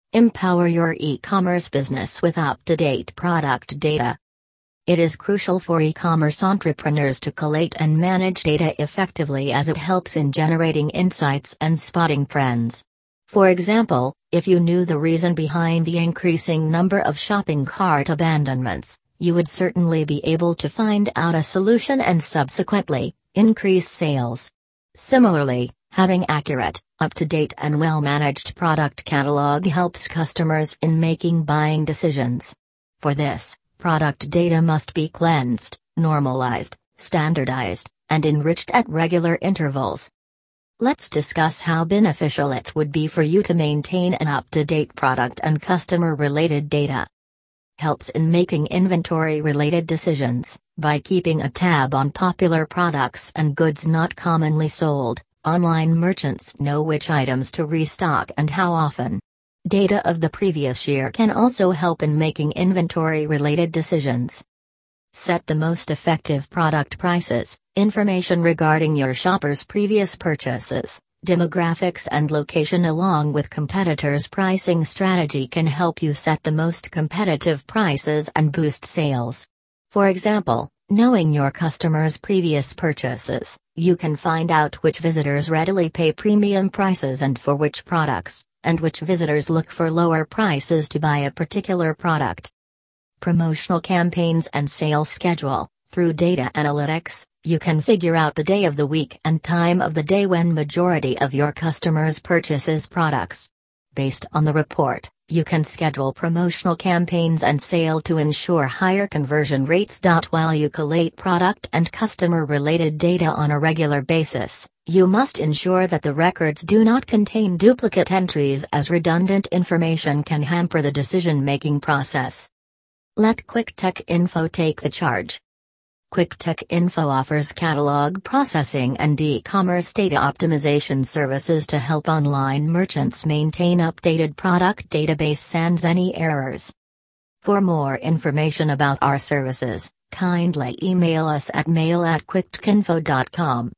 Empower your e-commerce business with up-to-date product data. It is crucial for e-commerce entrepreneurs to collate and manage data effectively as it helps in generating insights and spotting trends. For example, if you knew the reason behind the increasing number of shopping cart abandonments, you would certainly be able to find out a solution and subsequently, increase sales. Similarly, having accurate, up-to-date and well-managed product catalog helps customers in making buying decisions. For this, product data must be cleansed, normalized, standardized, and enriched at regular intervals. Let's discuss how beneficial it would be for you to maintain an up-to-date product and customer-related data. Helps in making inventory-related decisions. By keeping a tab on popular products and goods not commonly sold, online merchants know which items to restock and how often. Data of the previous year can also help in making inventory-related decisions. Set the most effective product prices. Information regarding your shopper's previous purchases, demographics and location along with competitors' pricing strategy can help you set the most competitive prices and boost sales. For example, knowing your customers' previous purchases, you can find out which visitors readily pay premium prices and for which products, and which visitors look for lower prices to buy a particular product. Promotional campaigns and sales schedule. Through data analytics, you can figure out the day of the week and time of the day when majority of your customers purchases products. Based on the report, you can schedule promotional campaigns and sale to ensure higher conversion rates. While you collate product and customer-related data on a regular basis, you must ensure that the records do not contain duplicate entries as redundant information can hamper the decision-making process. Let QuickTech Info take the charge. QuickTech Info offers catalog processing and e-commerce data optimization services to help online merchants maintain updated product database sans any errors. For more information about our services, kindly email us at mail@quicktechinfo.com.